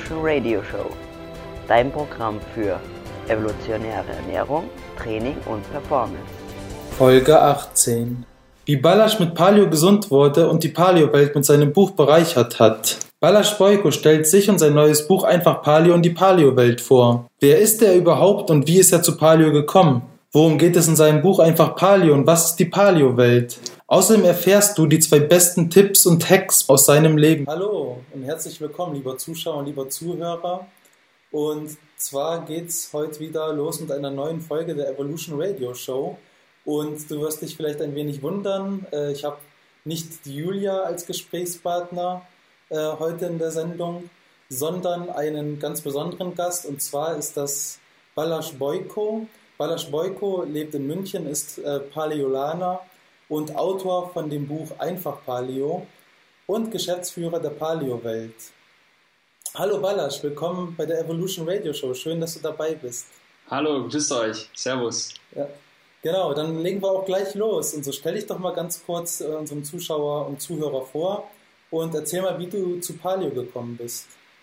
Evolution Radio Show, dein Programm für evolutionäre Ernährung, Training und Performance. Folge 18. Wie Balázs mit Paleo gesund wurde und die Paleo-Welt mit seinem Buch bereichert hat. Balázs Boyko stellt sich und sein neues Buch Einfach Paleo und die Paleo-Welt vor. Wer ist er überhaupt und wie ist er zu Paleo gekommen? Worum geht es in seinem Buch Einfach Paleo und was ist die Paleo-Welt? Außerdem erfährst du die 2 besten Tipps und Hacks aus seinem Leben. Hallo und herzlich willkommen, lieber Zuschauer und lieber Zuhörer. Und zwar geht's heute wieder los mit einer neuen Folge der Evolution Radio Show. Und du wirst dich vielleicht ein wenig wundern, ich habe nicht die Julia als Gesprächspartner heute in der Sendung, sondern einen ganz besonderen Gast, und zwar ist das Balázs Boyko. Balázs Boyko lebt in München, ist Paläolaner und Autor von dem Buch Einfach Paleo und Geschäftsführer der Paleo-Welt. Hallo Balázs, willkommen bei der Evolution Radio Show. Schön, dass du dabei bist. Hallo, grüßt euch. Servus. Ja, genau, dann legen wir auch gleich los. Und so stell dich doch mal ganz kurz unserem Zuschauer und Zuhörer vor und erzähl mal, wie du zu Paleo gekommen bist.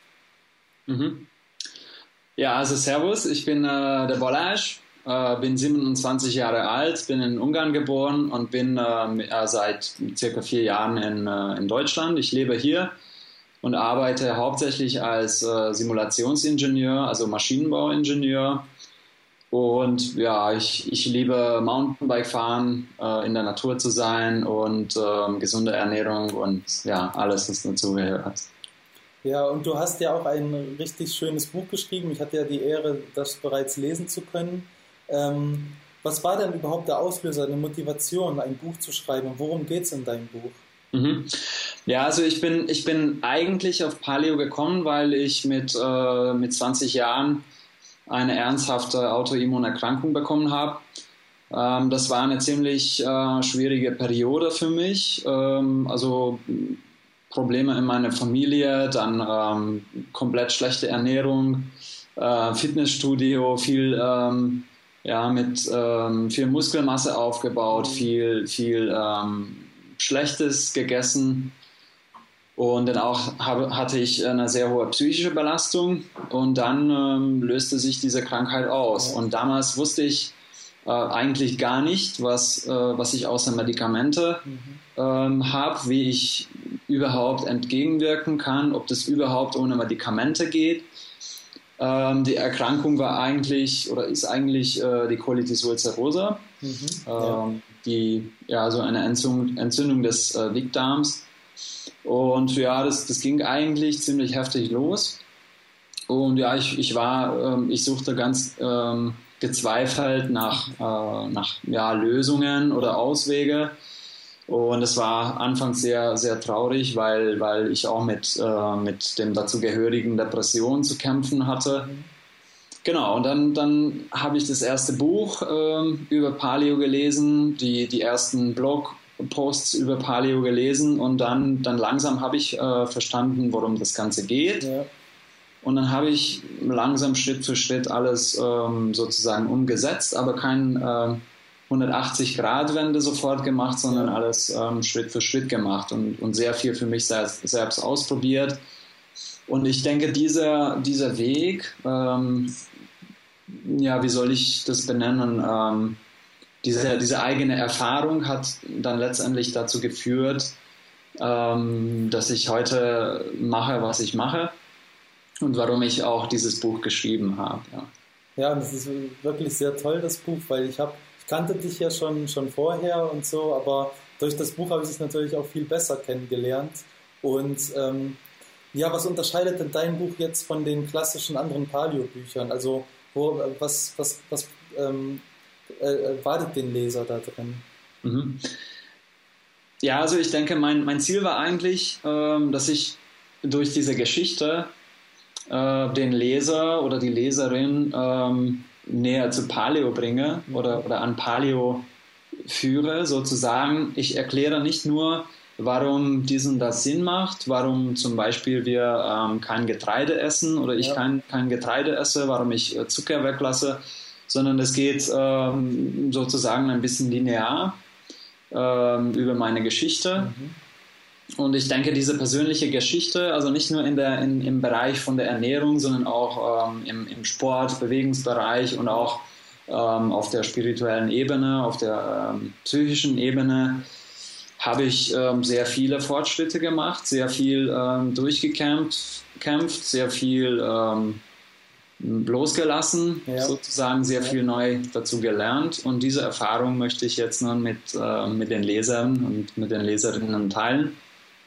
Ja, also servus, ich bin der Balázs. Bin 27 Jahre alt, bin in Ungarn geboren und bin seit circa 4 Jahren in Deutschland. Ich lebe hier und arbeite hauptsächlich als Simulationsingenieur, also Maschinenbauingenieur. Und ja, ich liebe Mountainbike fahren, in der Natur zu sein und gesunde Ernährung und ja, alles, was dazu gehört. Ja, und du hast ja auch ein richtig schönes Buch geschrieben. Ich hatte ja die Ehre, das bereits lesen zu können. Was war denn überhaupt der Auslöser, eine Motivation, ein Buch zu schreiben? Worum geht es in deinem Buch? Ja, also ich bin eigentlich auf Paleo gekommen, weil ich mit 20 Jahren eine ernsthafte Autoimmunerkrankung bekommen habe. Das war eine ziemlich schwierige Periode für mich. Also Probleme in meiner Familie, dann komplett schlechte Ernährung, Fitnessstudio, viel Muskelmasse aufgebaut, viel Schlechtes gegessen und dann auch hatte ich eine sehr hohe psychische Belastung und dann löste sich diese Krankheit aus. Und damals wusste ich eigentlich gar nicht, was ich außer Medikamente habe, wie ich überhaupt entgegenwirken kann, ob das überhaupt ohne Medikamente geht. Die Erkrankung war eigentlich oder ist eigentlich die Colitis ulcerosa, so eine Entzündung des Dickdarms. Und ja, das ging eigentlich ziemlich heftig los. Und ja, ich suchte ganz gezweifelt nach Lösungen oder Auswege. Und es war anfangs sehr, sehr traurig, weil ich auch mit dem dazugehörigen Depressionen zu kämpfen hatte. Genau, und dann habe ich das erste Buch über Paleo gelesen, die ersten Blogposts über Paleo gelesen und dann langsam habe ich verstanden, worum das Ganze geht. Ja. Und dann habe ich langsam Schritt für Schritt alles sozusagen umgesetzt, aber kein 180-Grad-Wende sofort gemacht, sondern alles Schritt für Schritt gemacht und sehr viel für mich selbst ausprobiert. Und ich denke, dieser Weg, wie soll ich das benennen, diese eigene Erfahrung hat dann letztendlich dazu geführt, dass ich heute mache, was ich mache und warum ich auch dieses Buch geschrieben habe. Ja, und das ist wirklich sehr toll, das Buch, weil ich kannte dich ja schon vorher und so, aber durch das Buch habe ich es natürlich auch viel besser kennengelernt. Und was unterscheidet denn dein Buch jetzt von den klassischen anderen Paleo-Büchern? Also was erwartet den Leser da drin? Ja, also ich denke, mein Ziel war eigentlich, dass ich durch diese Geschichte den Leser oder die Leserin näher zu Paleo bringe oder an Paleo führe, sozusagen. Ich erkläre nicht nur, warum dies und das Sinn macht, warum zum Beispiel wir kein Getreide essen oder ich kein Getreide esse, warum ich Zucker weglasse, sondern es geht sozusagen ein bisschen linear über meine Geschichte. Und ich denke, diese persönliche Geschichte, also nicht nur im Bereich von der Ernährung, sondern auch im Sport, Bewegungsbereich und auch auf der spirituellen Ebene, auf der psychischen Ebene, habe ich sehr viele Fortschritte gemacht, sehr viel durchgekämpft, sehr viel bloßgelassen, sozusagen sehr viel neu dazu gelernt. Und diese Erfahrung möchte ich jetzt nun mit den Lesern und mit den Leserinnen teilen.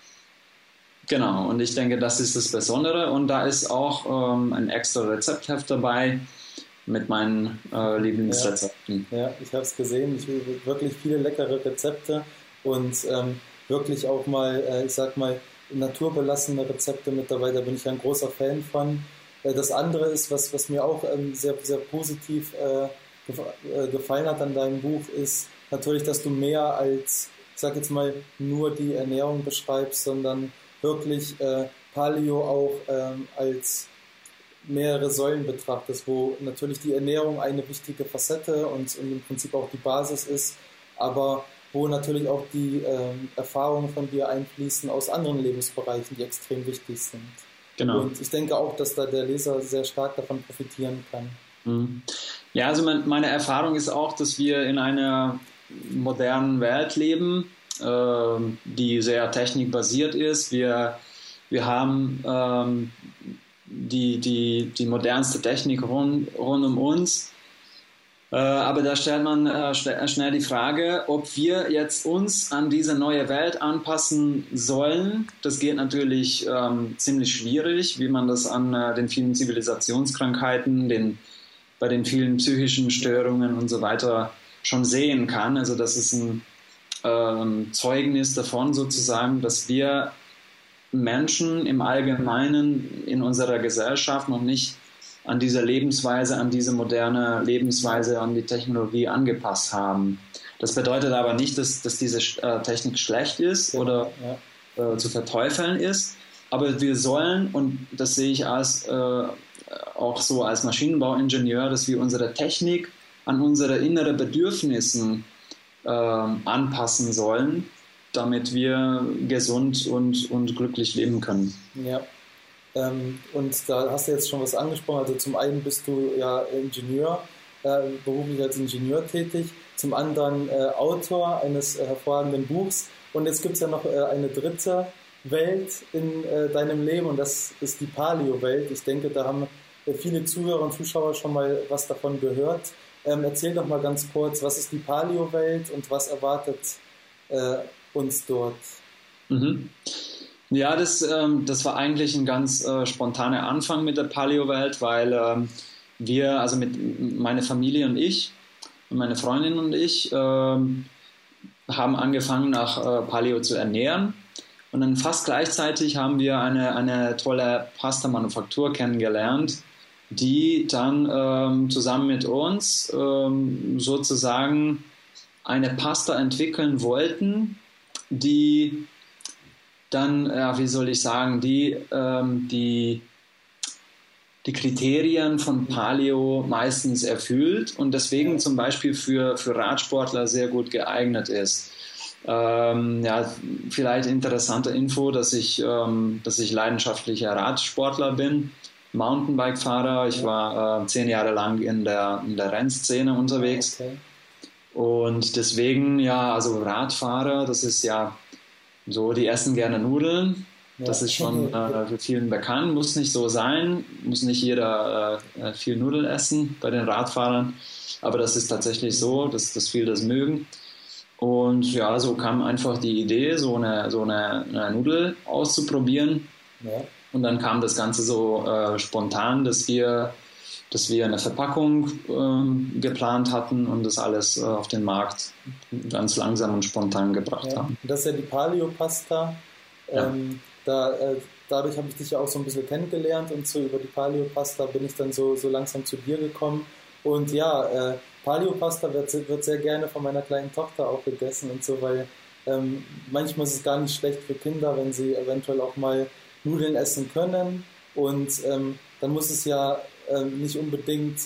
Genau, und ich denke, das ist das Besondere. Und da ist auch ein extra Rezeptheft dabei mit meinen Lieblingsrezepten. Ja, ich habe es gesehen. Wirklich viele leckere Rezepte und wirklich auch mal, ich sag mal, naturbelassene Rezepte mit dabei. Da bin ich ein großer Fan von. Das andere ist, was mir auch sehr, sehr positiv gefallen hat an deinem Buch, ist natürlich, dass du mehr als, ich sag jetzt mal, nur die Ernährung beschreibst, sondern wirklich Paleo auch als mehrere Säulen betrachtest, wo natürlich die Ernährung eine wichtige Facette und im Prinzip auch die Basis ist, aber wo natürlich auch die Erfahrungen von dir einfließen aus anderen Lebensbereichen, die extrem wichtig sind. Genau. Und ich denke auch, dass da der Leser sehr stark davon profitieren kann. Mhm. Ja, also meine Erfahrung ist auch, dass wir in einer modernen Welt leben, die sehr technikbasiert ist. Wir haben die modernste Technik rund um uns. Aber da stellt man schnell die Frage, ob wir jetzt uns an diese neue Welt anpassen sollen. Das geht natürlich ziemlich schwierig, wie man das an den vielen Zivilisationskrankheiten, bei den vielen psychischen Störungen und so weiter schon sehen kann. Also das ist ein Zeugnis davon sozusagen, dass wir Menschen im Allgemeinen in unserer Gesellschaft noch nicht an diese Lebensweise, an diese moderne Lebensweise, an die Technologie angepasst haben. Das bedeutet aber nicht, dass diese Technik schlecht ist oder zu verteufeln ist, aber wir sollen, und das sehe ich auch so als Maschinenbauingenieur, dass wir unsere Technik an unsere inneren Bedürfnissen anpassen sollen, damit wir gesund und glücklich leben können. Ja. Und da hast du jetzt schon was angesprochen. Also zum einen bist du ja Ingenieur, beruflich als Ingenieur tätig, zum anderen Autor eines hervorragenden Buchs, und jetzt gibt es ja noch eine dritte Welt in deinem Leben, und das ist die Paleo-Welt. Ich denke, da haben viele Zuhörer und Zuschauer schon mal was davon gehört. Erzähl doch mal ganz kurz, was ist die Paleo-Welt und was erwartet uns dort? Mhm. Ja, das war eigentlich ein ganz spontaner Anfang mit der Paleo-Welt, weil meine Familie und ich, meine Freundin und ich, haben angefangen, nach Paleo zu ernähren. Und dann fast gleichzeitig haben wir eine tolle Pasta-Manufaktur kennengelernt, die dann zusammen mit uns sozusagen eine Pasta entwickeln wollten, die dann, wie soll ich sagen, die Kriterien von Paleo meistens erfüllt und deswegen zum Beispiel für Radsportler sehr gut geeignet ist. Vielleicht interessante Info, dass ich leidenschaftlicher Radsportler bin, Mountainbike-Fahrer. Ich war 10 Jahre lang in der Rennszene unterwegs. Okay. Und deswegen, also Radfahrer, das ist ja so, die essen gerne Nudeln. Ja. Das ist schon für vielen bekannt, muss nicht so sein, muss nicht jeder viel Nudeln essen bei den Radfahrern, aber das ist tatsächlich so, dass viele das mögen. Und ja, so kam einfach die Idee, so eine Nudel auszuprobieren. Ja. Und dann kam das Ganze so spontan, dass wir eine Verpackung geplant hatten und das alles auf den Markt ganz langsam und spontan gebracht haben. Das ist ja die Paleo-Pasta. Ja. Dadurch habe ich dich ja auch so ein bisschen kennengelernt und so über die Paleo-Pasta bin ich dann so langsam zu dir gekommen. Und ja, Paleo-Pasta wird sehr gerne von meiner kleinen Tochter auch gegessen und so, weil manchmal ist es gar nicht schlecht für Kinder, wenn sie eventuell auch mal Nudeln essen können. Und dann muss es ja nicht unbedingt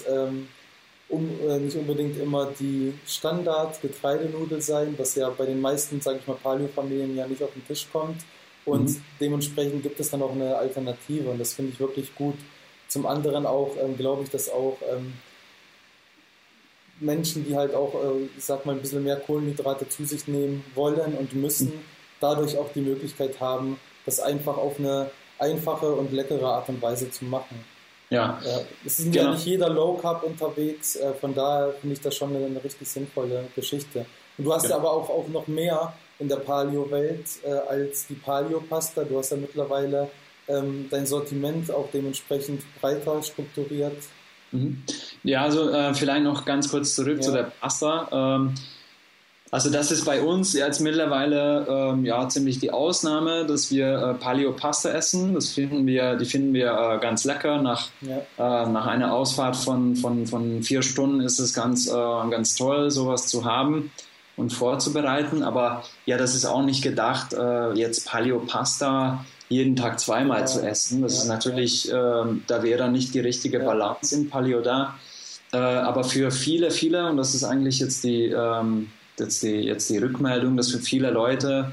immer die Standard-Getreidenudel sein, was ja bei den meisten, sage ich mal, Paleo-Familien ja nicht auf den Tisch kommt, und dementsprechend gibt es dann auch eine Alternative und das finde ich wirklich gut. Zum anderen auch, glaube ich, dass auch Menschen, die halt auch, ich sag mal, ein bisschen mehr Kohlenhydrate zu sich nehmen wollen und müssen, dadurch auch die Möglichkeit haben, das einfach auf eine einfache und leckere Art und Weise zu machen. Ja. Es ist ja nicht jeder Low Carb unterwegs, von daher finde ich das schon eine richtig sinnvolle Geschichte. Und du hast ja aber auch noch mehr in der Paleo-Welt als die Paleo-Pasta. Du hast ja mittlerweile dein Sortiment auch dementsprechend breiter strukturiert. Ja, also vielleicht noch ganz kurz zurück zu der Pasta. Also das ist bei uns jetzt mittlerweile ziemlich die Ausnahme, dass wir Paleo-Pasta essen. Die finden wir ganz lecker. Nach einer Ausfahrt von 4 Stunden ist es ganz toll, sowas zu haben und vorzubereiten. Aber ja, das ist auch nicht gedacht, jetzt Paleo-Pasta jeden Tag zweimal zu essen. Das ist natürlich, da wäre dann nicht die richtige Balance im Paleo da. Aber für viele, und das ist eigentlich jetzt die Rückmeldung, dass für viele Leute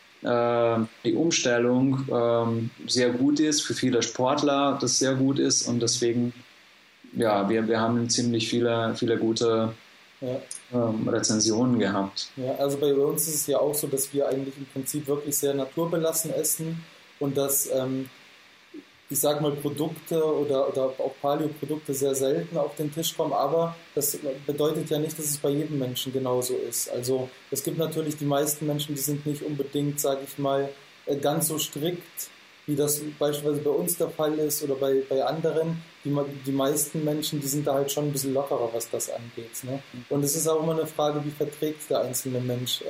die Umstellung sehr gut ist, für viele Sportler das sehr gut ist und deswegen, ja, wir haben ziemlich viele gute Rezensionen gehabt. Ja, also bei uns ist es ja auch so, dass wir eigentlich im Prinzip wirklich sehr naturbelassen essen und dass ich sag mal, Produkte oder auch Paleo-Produkte sehr selten auf den Tisch kommen, aber das bedeutet ja nicht, dass es bei jedem Menschen genauso ist. Also es gibt natürlich die meisten Menschen, die sind nicht unbedingt, sage ich mal, ganz so strikt, wie das beispielsweise bei uns der Fall ist oder bei anderen. Die meisten Menschen, die sind da halt schon ein bisschen lockerer, was das angeht. Ne? Und es ist auch immer eine Frage, wie verträgt der einzelne Mensch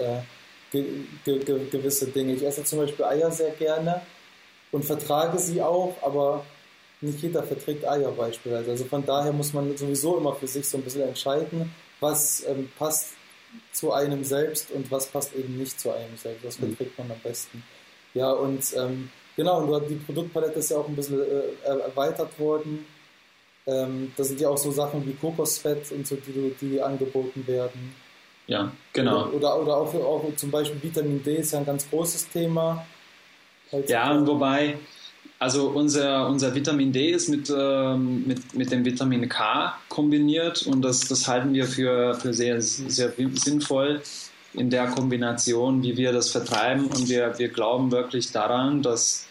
gewisse Dinge. Ich esse zum Beispiel Eier sehr gerne und vertrage sie auch, aber nicht jeder verträgt Eier beispielsweise. Also von daher muss man sowieso immer für sich so ein bisschen entscheiden, was passt zu einem selbst und was passt eben nicht zu einem selbst. Was verträgt man am besten. Ja, und genau, und die Produktpalette ist ja auch ein bisschen erweitert worden. Da sind ja auch so Sachen wie Kokosfett und so, die angeboten werden. Ja, genau. Oder auch zum Beispiel Vitamin D ist ja ein ganz großes Thema. Ja, und wobei, also unser Vitamin D ist mit dem Vitamin K kombiniert und das halten wir für sehr, sehr sinnvoll in der Kombination, wie wir das vertreiben und wir glauben wirklich daran, dass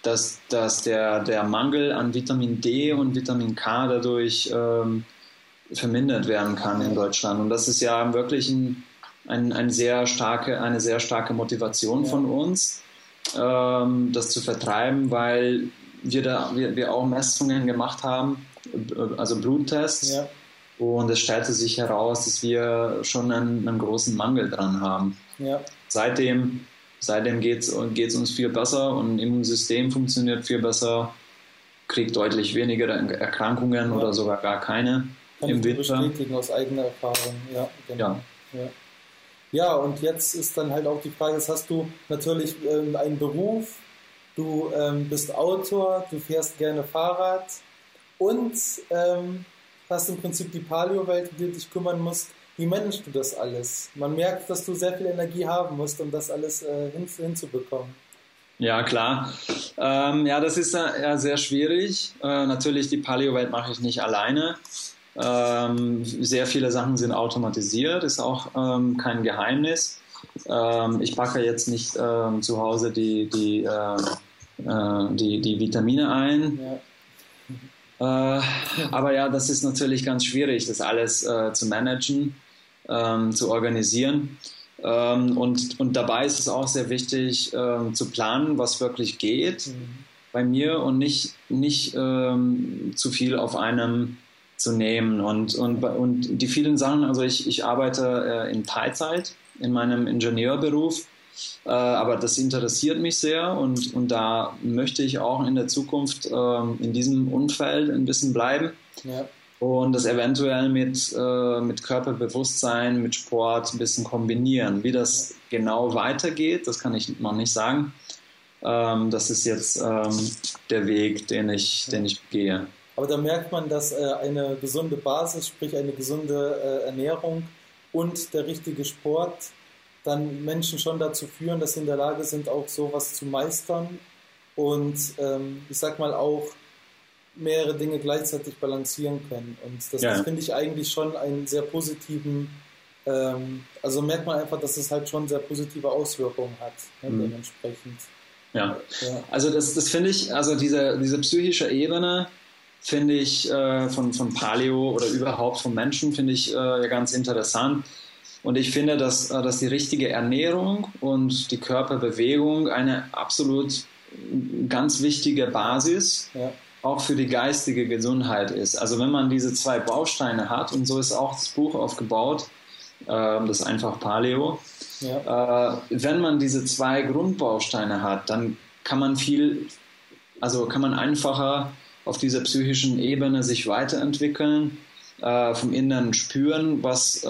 der Mangel an Vitamin D und Vitamin K dadurch vermindert werden kann in Deutschland und das ist ja wirklich eine sehr starke Motivation von uns, das zu vertreiben, weil wir auch Messungen gemacht haben, also Bluttests, und es stellte sich heraus, dass wir schon einen großen Mangel dran haben. Ja. Seitdem geht's uns viel besser und das Immunsystem funktioniert viel besser, kriegt deutlich weniger Erkrankungen oder sogar gar keine. Kann ich bestätigen aus eigener Erfahrung. Ja, genau. Ja, und jetzt ist dann halt auch die Frage, jetzt hast du natürlich einen Beruf, du bist Autor, du fährst gerne Fahrrad und hast im Prinzip die Paleo-Welt, um die du dich kümmern musst. Wie managst du das alles? Man merkt, dass du sehr viel Energie haben musst, um das alles hinzubekommen. Ja, klar. Das ist ja sehr schwierig. Natürlich, die Paleo-Welt mache ich nicht alleine. Sehr viele Sachen sind automatisiert, ist auch kein Geheimnis. Ich packe jetzt nicht zu Hause die Vitamine ein. Ja. Aber ja, das ist natürlich ganz schwierig, das alles zu managen, zu organisieren. Und dabei ist es auch sehr wichtig, zu planen, was wirklich geht bei mir und nicht zu viel auf einem zu nehmen und die vielen Sachen, also ich arbeite in Teilzeit in meinem Ingenieurberuf, aber das interessiert mich sehr und da möchte ich auch in der Zukunft in diesem Umfeld ein bisschen bleiben und das eventuell mit Körperbewusstsein, mit Sport ein bisschen kombinieren. Wie das genau weitergeht, das kann ich noch nicht sagen. Das ist jetzt der Weg, den ich gehe. Aber da merkt man, dass eine gesunde Basis, sprich eine gesunde Ernährung und der richtige Sport dann Menschen schon dazu führen, dass sie in der Lage sind, auch sowas zu meistern und ich sag mal auch mehrere Dinge gleichzeitig balancieren können. Und das finde ich eigentlich schon einen sehr positiven, also merkt man einfach, dass es halt schon sehr positive Auswirkungen hat, dementsprechend. Ja, also das finde ich, also diese psychische Ebene finde ich von Paleo oder überhaupt vom Menschen finde ich ganz interessant. Und ich finde, dass die richtige Ernährung und die Körperbewegung eine absolut ganz wichtige Basis auch für die geistige Gesundheit ist. Also wenn man diese zwei Bausteine hat, und so ist auch das Buch aufgebaut, das ist einfach Paleo, wenn man diese zwei Grundbausteine hat, dann kann man einfacher auf dieser psychischen Ebene sich weiterentwickeln, vom Inneren spüren, was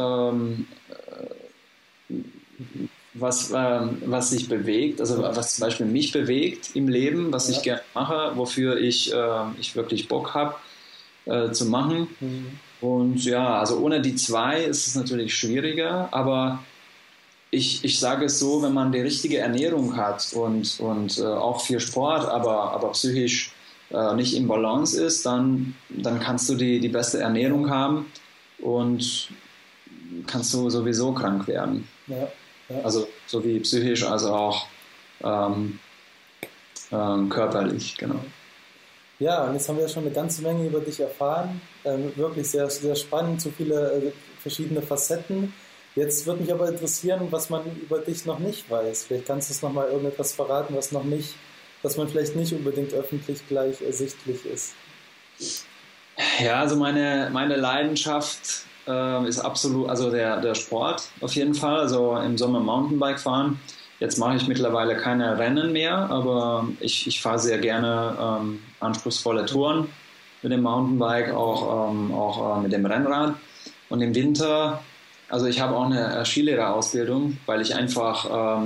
sich bewegt, also was zum Beispiel mich bewegt im Leben, was ich gerne mache, wofür ich wirklich Bock habe zu machen. Und also ohne die zwei ist es natürlich schwieriger, aber ich sage es so, wenn man die richtige Ernährung hat und auch viel Sport, aber psychisch nicht im Balance ist, dann kannst du die beste Ernährung haben und kannst du sowieso krank werden. Also sowie psychisch, also auch körperlich, genau. Ja, und jetzt haben wir schon eine ganze Menge über dich erfahren. Wirklich sehr, sehr spannend, so viele verschiedene Facetten. Jetzt würde mich aber interessieren, was man über dich noch nicht weiß. Vielleicht kannst du es nochmal irgendetwas verraten, was man vielleicht nicht unbedingt öffentlich gleich ersichtlich ist. Ja, also meine Leidenschaft ist absolut, also der Sport auf jeden Fall, also im Sommer Mountainbike fahren. Jetzt mache ich mittlerweile keine Rennen mehr, aber ich fahre sehr gerne anspruchsvolle Touren mit dem Mountainbike, auch mit dem Rennrad. Und im Winter, also ich habe auch eine Skilehrerausbildung, weil ich einfach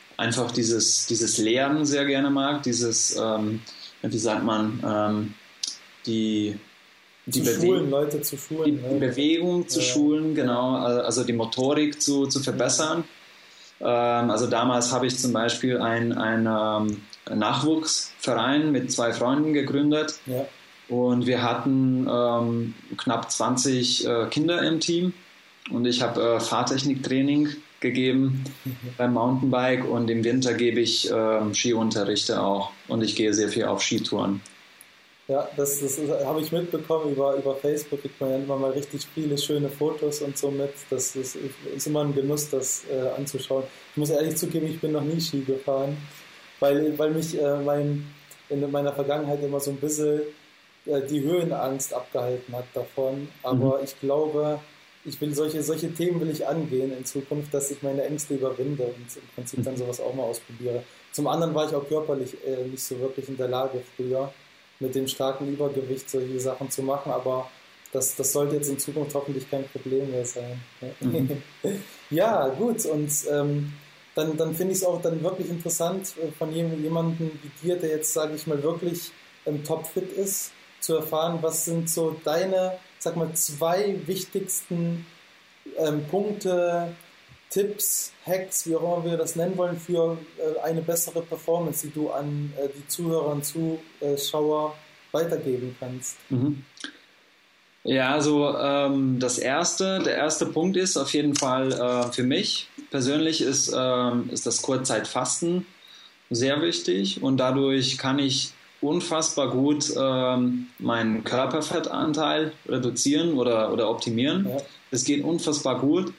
dieses Lernen sehr gerne mag, dieses, wie sagt man, die Leute zu schulen. Die Bewegung zu schulen, genau, also die Motorik zu verbessern. Also damals habe ich zum Beispiel einen Nachwuchsverein mit 2 Freunden gegründet und wir hatten knapp 20 Kinder im Team und ich habe Fahrtechniktraining gegeben beim Mountainbike und im Winter gebe ich Skiunterrichte auch und ich gehe sehr viel auf Skitouren. Ja, das habe ich mitbekommen, über Facebook kriegt man ja immer mal richtig viele schöne Fotos und so mit. Das ist immer ein Genuss, das anzuschauen. Ich muss ehrlich zugeben, ich bin noch nie Ski gefahren, weil mich in meiner Vergangenheit immer so ein bisschen die Höhenangst abgehalten hat davon. Aber ich glaube, solche Themen will ich angehen in Zukunft, dass ich meine Ängste überwinde und im Prinzip dann sowas auch mal ausprobiere. Zum anderen war ich auch körperlich nicht so wirklich in der Lage früher, mit dem starken Übergewicht solche Sachen zu machen, aber das sollte jetzt in Zukunft hoffentlich kein Problem mehr sein. Ja, gut, und dann finde ich es auch dann wirklich interessant, von jemandem wie dir, der jetzt, sage ich mal, wirklich topfit ist, zu erfahren, was sind so deine, sag mal, 2 wichtigsten Punkte, Tipps, Hacks, wie auch immer wir das nennen wollen, für eine bessere Performance, die du an die Zuhörer und Zuschauer weitergeben kannst. Ja, also der erste Punkt ist auf jeden Fall für mich persönlich ist das Kurzzeitfasten sehr wichtig und dadurch kann ich unfassbar gut meinen Körperfettanteil reduzieren oder optimieren. Das geht unfassbar gut.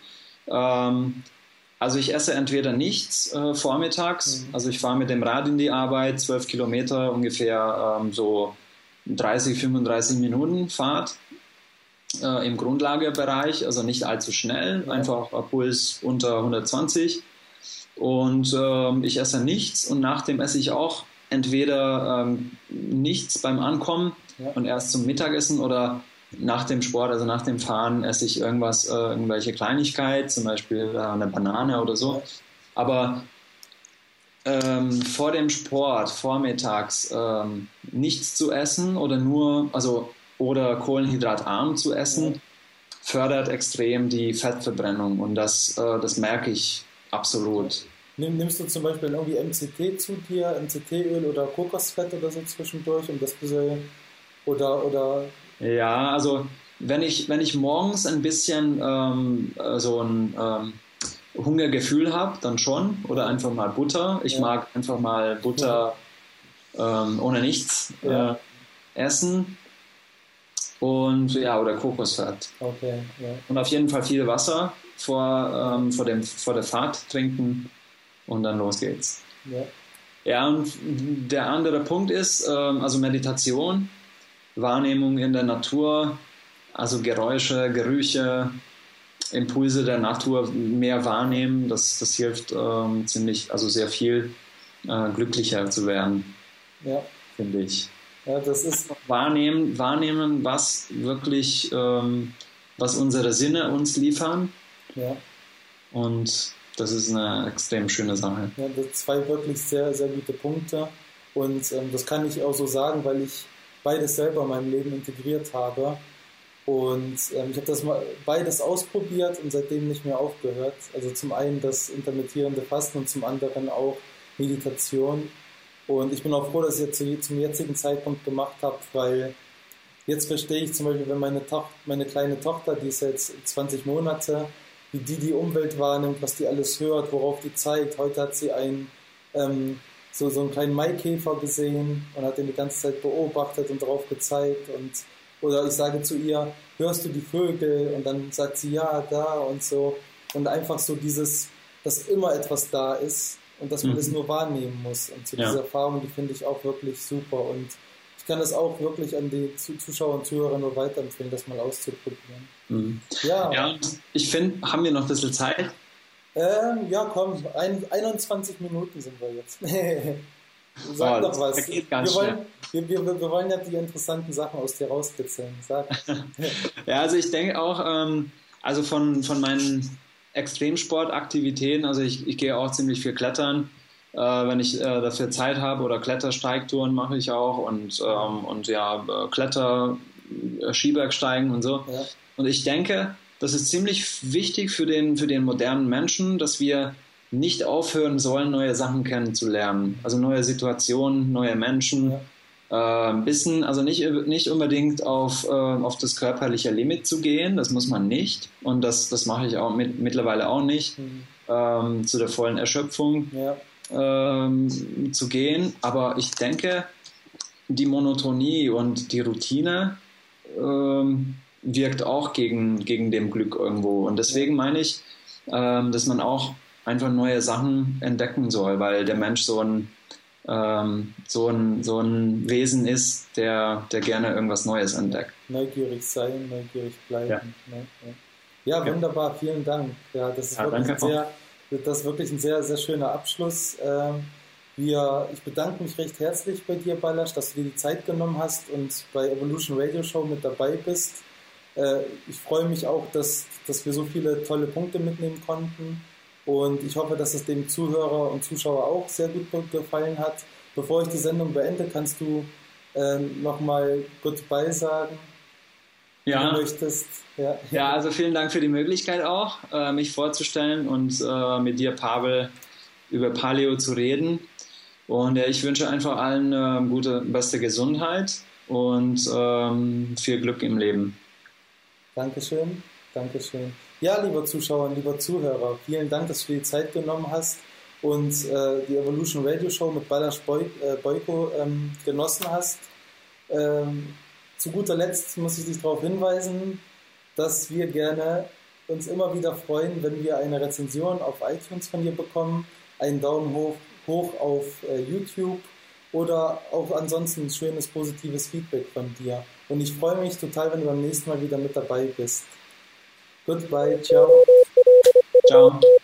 Also ich esse entweder nichts vormittags, also ich fahre mit dem Rad in die Arbeit, 12 Kilometer ungefähr so 30, 35 Minuten Fahrt im Grundlagebereich, also nicht allzu schnell, einfach Puls unter 120 und ich esse nichts und nach dem esse ich auch entweder nichts beim Ankommen und erst zum Mittagessen oder nach dem Sport, also nach dem Fahren, esse ich irgendwelche Kleinigkeit, zum Beispiel eine Banane oder so. Aber vor dem Sport, vormittags, nichts zu essen oder kohlenhydratarm zu essen, fördert extrem die Fettverbrennung. Und das merke ich absolut. Nimmst du zum Beispiel irgendwie MCT zu dir, MCT-Öl oder Kokosfett oder so zwischendurch, um das bisschen, oder Ja, also wenn ich morgens ein bisschen so ein Hungergefühl habe, dann schon. Oder einfach mal Butter. Ich mag einfach mal Butter ohne nichts essen. Und ja, oder Kokosfett. Okay, ja. Und auf jeden Fall viel Wasser vor der Fahrt trinken und dann los geht's. Ja. Ja, und der andere Punkt ist, also Meditation, Wahrnehmung in der Natur, also Geräusche, Gerüche, Impulse der Natur mehr wahrnehmen, das hilft ziemlich, also sehr viel glücklicher zu werden, finde ich. Ja, das ist Wahrnehmen, was wirklich, was unsere Sinne uns liefern. Ja. Und das ist eine extrem schöne Sache. Ja, das sind 2 wirklich sehr, sehr gute Punkte. Und das kann ich auch so sagen, weil ich beides selber in meinem Leben integriert habe. Und ich habe das mal beides ausprobiert und seitdem nicht mehr aufgehört. Also zum einen das intermittierende Fasten und zum anderen auch Meditation. Und ich bin auch froh, dass ich jetzt zum jetzigen Zeitpunkt gemacht habe, weil jetzt verstehe ich zum Beispiel, wenn meine kleine Tochter, die ist jetzt 20 Monate, wie die Umwelt wahrnimmt, was die alles hört, worauf die zeigt. Heute hat sie so einen kleinen Maikäfer gesehen und hat den die ganze Zeit beobachtet und darauf gezeigt. Oder ich sage zu ihr, hörst du die Vögel? Und dann sagt sie, ja, da und so. Und einfach so dass immer etwas da ist und dass man das nur wahrnehmen muss. Und diese Erfahrung, die finde ich auch wirklich super. Und ich kann das auch wirklich an die Zuschauer und Zuhörer nur weiterempfehlen, das mal auszuprobieren. Ja, ich finde, haben wir noch ein bisschen Zeit? Ja, komm, 21 Minuten sind wir jetzt. Sag doch was. Wir wollen ja die interessanten Sachen aus dir rauskitzeln. Sag. Ja, also ich denke auch, also von meinen Extremsportaktivitäten, also ich gehe auch ziemlich viel klettern, wenn ich dafür Zeit habe, oder Klettersteigtouren mache ich auch und Skibergsteigen und so. Ja. Und ich denke, das ist ziemlich wichtig für den modernen Menschen, dass wir nicht aufhören sollen, neue Sachen kennenzulernen. Also neue Situationen, neue Menschen. Wissen, also nicht unbedingt auf das körperliche Limit zu gehen, das muss man nicht. Und das mache ich auch mittlerweile auch nicht, zu der vollen Erschöpfung zu gehen. Aber ich denke, die Monotonie und die Routine wirkt auch gegen dem Glück irgendwo. Und deswegen meine ich, dass man auch einfach neue Sachen entdecken soll, weil der Mensch so ein Wesen ist, der gerne irgendwas Neues entdeckt. Neugierig sein, neugierig bleiben. Ja, wunderbar, vielen Dank. Ja, das ist wirklich ein sehr, sehr schöner Abschluss. Ich bedanke mich recht herzlich bei dir, Balázs, dass du dir die Zeit genommen hast und bei Evolution Radio Show mit dabei bist. Ich freue mich auch, dass wir so viele tolle Punkte mitnehmen konnten. Und ich hoffe, dass es dem Zuhörer und Zuschauer auch sehr gut gefallen hat. Bevor ich die Sendung beende, kannst du nochmal Goodbye sagen, wenn du möchtest. Ja, also vielen Dank für die Möglichkeit auch, mich vorzustellen und mit dir, Pavel, über Paleo zu reden. Und ich wünsche einfach allen beste Gesundheit und viel Glück im Leben. Dankeschön. Ja, lieber Zuschauer, lieber Zuhörer, vielen Dank, dass du dir die Zeit genommen hast und die Evolution Radio Show mit Balázs Bojko genossen hast. Zu guter Letzt muss ich dich darauf hinweisen, dass wir gerne uns immer wieder freuen, wenn wir eine Rezension auf iTunes von dir bekommen, einen Daumen hoch auf YouTube oder auch ansonsten schönes, positives Feedback von dir. Und ich freue mich total, wenn du beim nächsten Mal wieder mit dabei bist. Goodbye, ciao. Ciao.